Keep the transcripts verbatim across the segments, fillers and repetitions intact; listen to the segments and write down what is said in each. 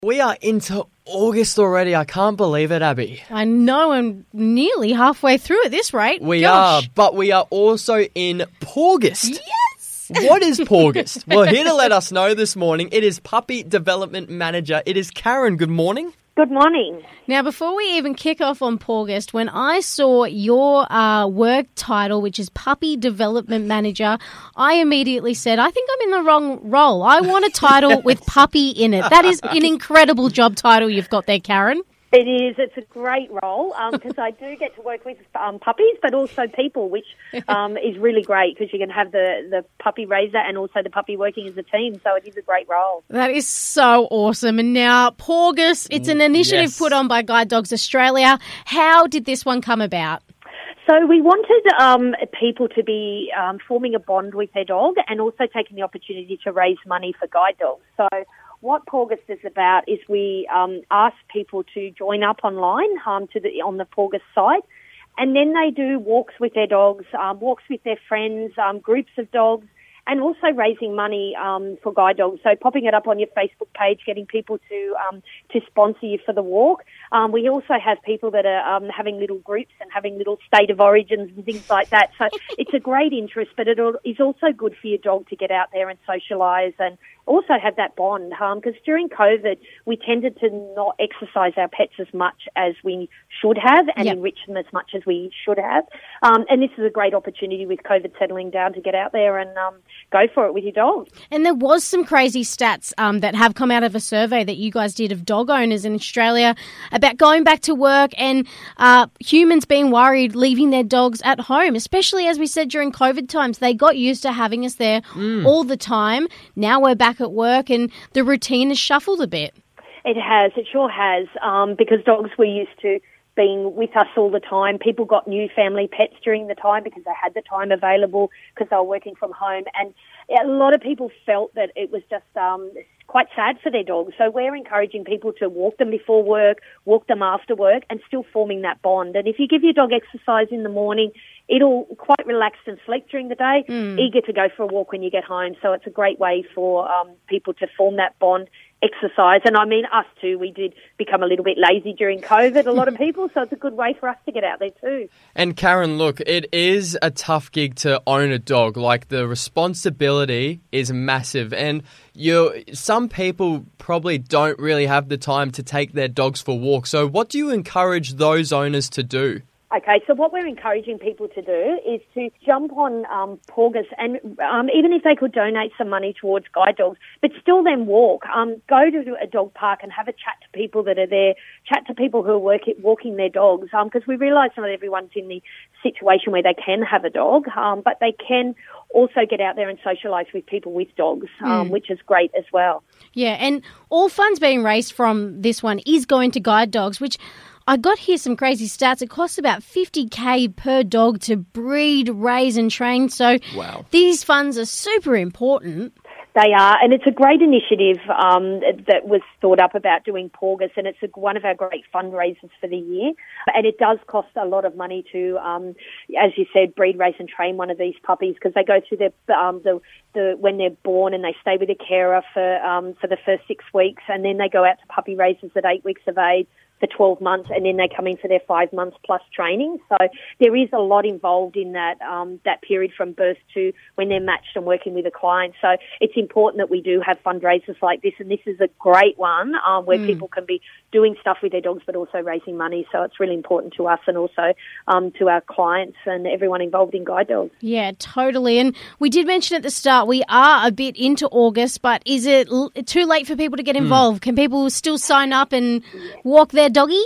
We are into August already. I can't believe it, Abby. I know, I'm nearly halfway through at this rate. We Gosh. are, but we are also in Paugust. Yes! What is Paugust? Well, here to let us know this morning, it is Puppy Development Manager. It is Karen. Good morning. Good morning. Now, before we even kick off on Paugust, when I saw your uh, work title, which is Puppy Development Manager, I immediately said, I think I'm in the wrong role. I want a title with puppy in it. That is an incredible job title you've got there, Karen. It is. It's a great role because um, I do get to work with um, puppies, but also people, which um, is really great because you can have the, the puppy raiser and also the puppy working as a team. So it is a great role. That is so awesome. And now, Paugust, it's an initiative Yes. put on by Guide Dogs Australia. How did this one come about? So we wanted um, people to be um, forming a bond with their dog and also taking the opportunity to raise money for guide dogs. So what Paugust is about is we um, ask people to join up online um, to the on the Paugust site, and then they do walks with their dogs, um, walks with their friends, um, groups of dogs, and also raising money um, for guide dogs. So popping it up on your Facebook page, getting people to um, to sponsor you for the walk. Um, we also have people that are um, having little groups and having little state of origins and things like that. So it's a great interest, but it is also good for your dog to get out there and socialise and also have that bond. Because um, during COVID, we tended to not exercise our pets as much as we should have and yep. enrich them as much as we should have. Um, and this is a great opportunity with COVID settling down to get out there and um, go for it with your dog. And there was some crazy stats um, that have come out of a survey that you guys did of dog owners in Australia about going back to work and uh, humans being worried leaving their dogs at home, especially as we said during COVID times. They got used to having us there mm. all the time. Now we're back at work and the routine has shuffled a bit. It has. It sure has um, because dogs were used to being with us all the time. People got new family pets during the time because they had the time available because they were working from home. And a lot of people felt that it was just um, quite sad for their dogs. So we're encouraging people to walk them before work, walk them after work, and still forming that bond. And if you give your dog exercise in the morning, it'll quite relaxed and sleep during the day, mm. eager to go for a walk when you get home. So it's a great way for um, people to form that bond, exercise. And I mean, us too, we did become a little bit lazy during COVID, a lot of people, so it's a good way for us to get out there too. And Karen, look, it is a tough gig to own a dog. Like, the responsibility is massive. And you, some people probably don't really have the time to take their dogs for walks. So what do you encourage those owners to do? Okay, so what we're encouraging people to do is to jump on um, Paugust and um, even if they could donate some money towards guide dogs, but still then walk. Um, go to a dog park and have a chat to people that are there, chat to people who are work, walking their dogs, because um, we realise not everyone's in the situation where they can have a dog, um, but they can also get out there and socialise with people with dogs, um, mm. which is great as well. Yeah, and all funds being raised from this one is going to guide dogs, which I got here some crazy stats. It costs about fifty thousand dollars per dog to breed, raise and train. So wow. These funds are super important. They are, and it's a great initiative um, that was thought up about doing Paugust, and it's a, one of our great fundraisers for the year. And it does cost a lot of money to, um, as you said, breed, raise and train one of these puppies because they go through their, um, the, the when they're born and they stay with a carer for um, for the first six weeks, and then they go out to puppy raisers at eight weeks of age for twelve months, and then they come in for their five months plus training. So there is a lot involved in that um, that period from birth to when they're matched and working with a client. So it's important that we do have fundraisers like this, and this is a great one um, where mm. people can be doing stuff with their dogs but also raising money. So it's really important to us and also um, to our clients and everyone involved in guide dogs. Yeah, totally. And we did mention at the start we are a bit into August, but is it l- too late for people to get involved? Mm. Can people still sign up and walk their doggy?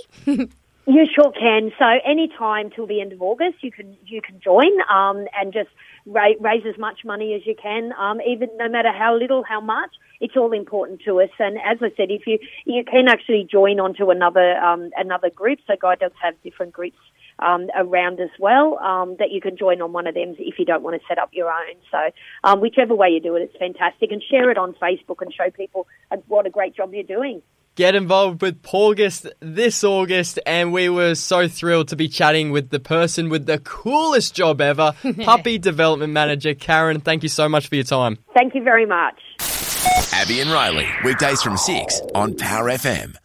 You sure can. So any time till the end of August, you can you can join um, and just ra- raise as much money as you can. Um, even no matter how little, how much, it's all important to us. And as I said, if you you can actually join onto another um, another group. So guide dogs have different groups um, around as well um, that you can join on one of them if you don't want to set up your own. So um, whichever way you do it, it's fantastic. And share it on Facebook and show people what a great job you're doing. Get involved with Paugust this August, and we were so thrilled to be chatting with the person with the coolest job ever, Puppy Development Manager Karen. Thank you so much for your time. Thank you very much. Abby and Riley, weekdays from six on Power F M.